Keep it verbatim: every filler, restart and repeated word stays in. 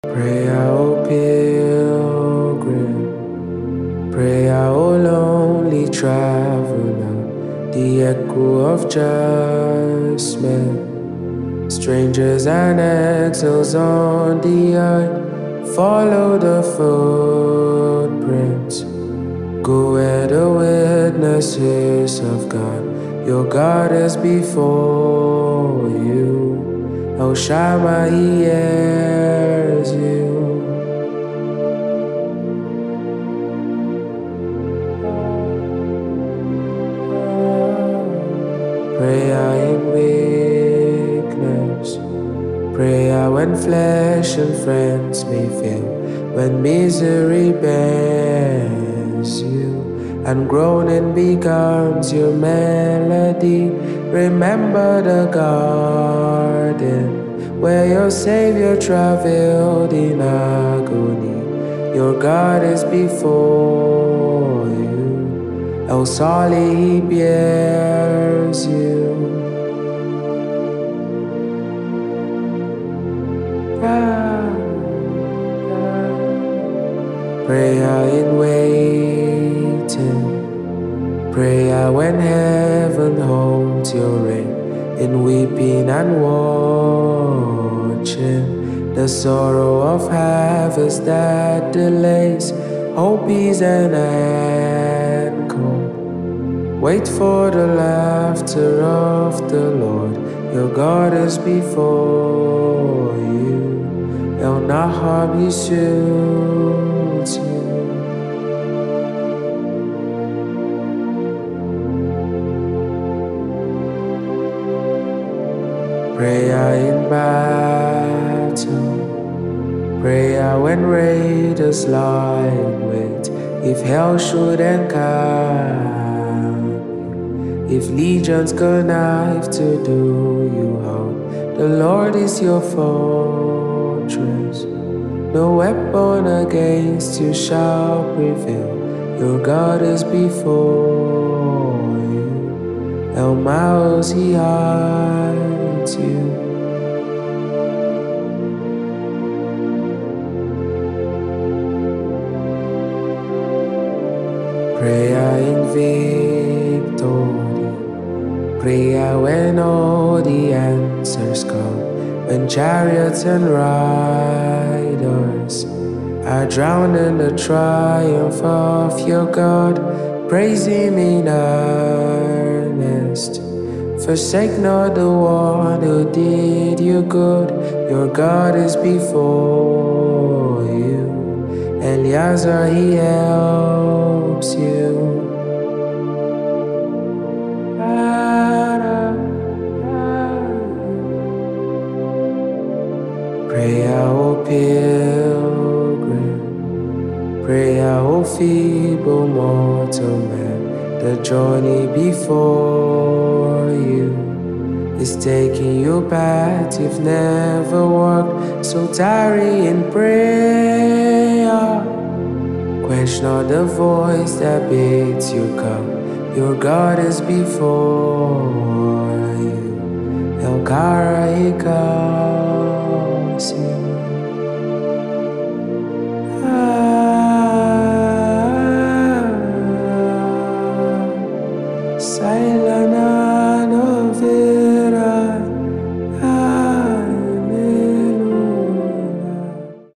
Pray, O pilgrim, pray, O lonely traveler, the echo of judgment. Strangers and exiles on the earth, follow the footprints. Go where the witnesses of God, your God is before you. El Shammah, he hears you. Prayer in weakness, prayer when flesh and friends may fail, when misery bends you, and groaning becomes your melody. Remember the garden where your Savior traveled in agony. Your God is before you. El Sali, he bears you. Ah, ah. Prayer in waiting, prayer when heaven holds your reign, in weeping and watching, the sorrow of harvest that delays, hope is an anchor. Wait for the laughter of the Lord, your God is before you. El Naham, he suits you. Prayer in battle, prayer when raiders lie in wait. If hell should encamp you, if legions connive to do you harm, the Lord is your fortress. No weapon against you shall prevail. Your God is before you. El Maus, he hides you. Prayer in victory, prayer when all the answers come, when chariots and riders are drowned in the triumph of your God. Praise him in earnest. Forsake not the one who did you good. Your God is before you. Eliezer, he helps you. Prayer, O pilgrim, prayer, O feeble mortal man, the journey before you is taking you back you've never walked, so tarry in prayer. Quench not the voice that bids you come, your God is before you. El Kara, he calls you.